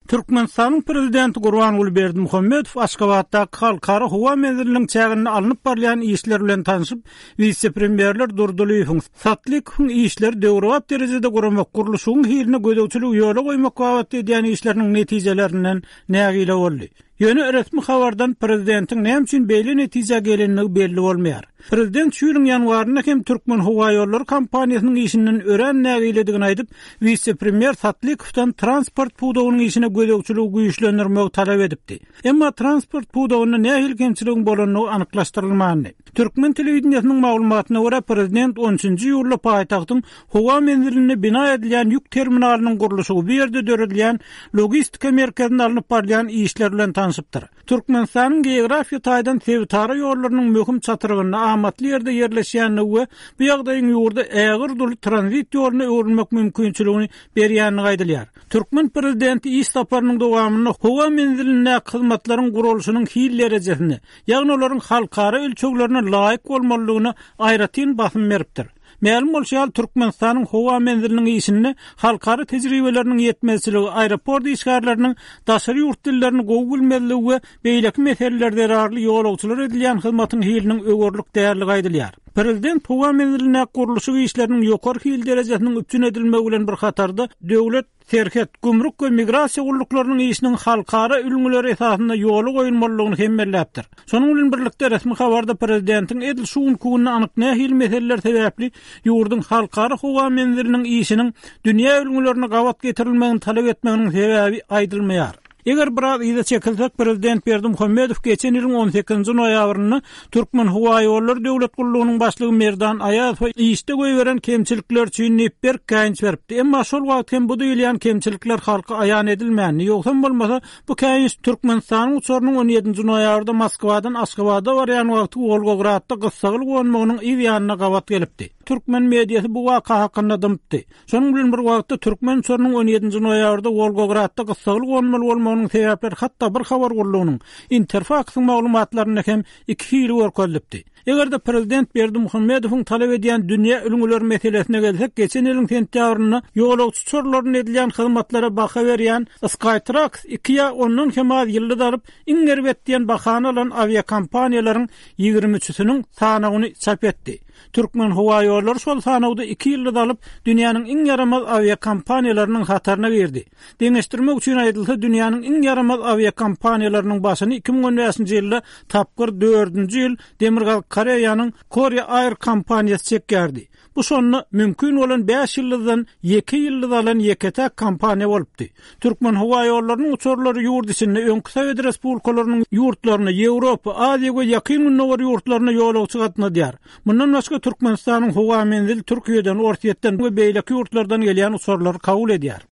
Türkmenistanyň prezidenti Gurbanuly Berdimuhammedow Aşgabatda halkara howa menziliniň çägini alınıp barlayan işler bilen tanışyp, vice-premierler Durdulyň Satlykowyň işleri döwrewap derejede guramak guruluşynyň hiline gödöwçilik ýola goýmak wagt edýän işleriniň netijelerinden nägile boldy. Ýöne resmi habardan prezidentiň näme üçin beýle netije gelenligi belli bolmaýar. Prezident şu ýylyň ýanwaryna hem Türkmen Howa Ýollary kompaniýasynyň işinden ören nägiledigini aýdyp, vice-premier Satlykowdan transport pudawynyň işine gödöwçiligi güýçlendirmek talap edipdi. Emma transport pudawyna nähili kemçiligi bolanyny anyklaşdyrylmady. Türkmen telewizionynyň maglumatyna görä prezident 13-nji ýylda paýtagtyň howa menziline bina edilýän ýük terminalynyň gurulşy bu ýerde döredilýän logistika merkezine alınıp barlayan işler bilen tanışypdyr. Türkmenistanyň geografiýa taýdan Sevtara ýollarynyň möhüm çatyrgyny amatly ýerde ýerleşýänligi we bu ýagdaýyň ýurda ägir dolu tranzit ýolyna öwrülmek mümkinçiligini berýänligi aýdylýar. Türkmen prezidenti iş saparynyň dowamyny howa menziline hyzmatlaryň gurulşynyň hil derejesini, ýagny olaryň halkara ölçeklerine laýyk bolmalygyny aýratyn basym beripdir. Ma'lum bolşal Türkmenistanyň howa menziliniň işini halkara tejribeleriniň ýetmezçiligi, aeroport işgärleriniň daşary ýurt dillerini gowy bilmezligi we beýleki meselelerde rarly ýolagçylar edilýän hyzmatyň hiliniň öwürlük därligi aýdylýar. Prezident howa menziline gurulşy işleriniň ýokary hil derejesiniň üpçün edilmegi bilen bir hatarda döwlet terket, gümrük we migrasiýa gulluklarının işinin halkara ülüňleri esasında ýoly goýulmalygyny hemmelläpdir. Şonuň bilen birlikde resmi habarda prezidentiň edil şuun kuwuny anyk nähili meseleler sebäpli ýurdun halkara howa menziliniň işiniň dünýä ülüňlerine gawat getirilmegini talap etmeginiň sebäbi aýdylmaýar. Eger biraz ýa-da çekilsek, prezident Berdimuhammedow geçen ýylyň 18-nji noýabryny Türkmen Howa Ýollary döwlet gurulunyň başlygy Merdan Aýazow işde göýberen kemçilikler üçin nepber käýinç beripdi. Emma şol wagt hem bu diýilýän kemçilikler halka aýan edilmänni. Ýoksa bolmasa bu käýinç Türkmenistanyň uçurynyň 17-nji noýabrda Moskwadan Aşgabatda barýan wagty Volgogradda gyssagyl gonmagynyň ýanyna gawat gelipdi. Türkmen mediýasy bu waka hakynda dymdy. Şonuň bilen bir wagtda Türkmen uçurynyň 17-nji noýabrda Volgogradda gyssagyl gonmaly bolmagynyň sebäpleri hatda bir habar gurulunyň Interfaxyň maglumatlaryna hem iki hili görkezlipdi. Eger de prezident Berdimuhammedowyň talap edýän dünýä ülüňleri meselesine gelsek, geçen ýylyň sentýabrynda ýolagçy çorlaryna edilýän hyzmatlara baha berýän Skytrax 2 ýa ondan hem az ýylda daryp iňerwet diýen bahany alan aviakompaniýalaryň 23-siniň sanagyny çap etdi. Türkmen Howa Ýollary şol sanawda 2 ýylda dalyp dünýäniň iň ýaramaz aviakompaniýalarynyň hatarına girdi. Deňeşdirmek üçin aýdylsa, dünýäniň iň ýaramaz aviakompaniýalarynyň başyny 2015-nji ýylda tapgyr 4-nji ýyl Demirgal Koreýanyň Korea Air kompaniýasy çekýärdi. Bu şonda mümkin bolan 5 ýyldan 2 ýylda alan ýeketäk kompaniýa bolupdy. Türkmen Howa Ýollarynyň uçurlary ýurt içinde öňkü Sowet Respublikalarynyň ýurtlaryna, Ýewropa, Aziýa we ýakyn günler ýurtlaryna ýolagçy gatnadyar. Mundan başga Türkmenistanyň howa menzili Türkiýeden, Ortaýetden we beýleki ýurtlardan gelýän uçurlary kabul edýär.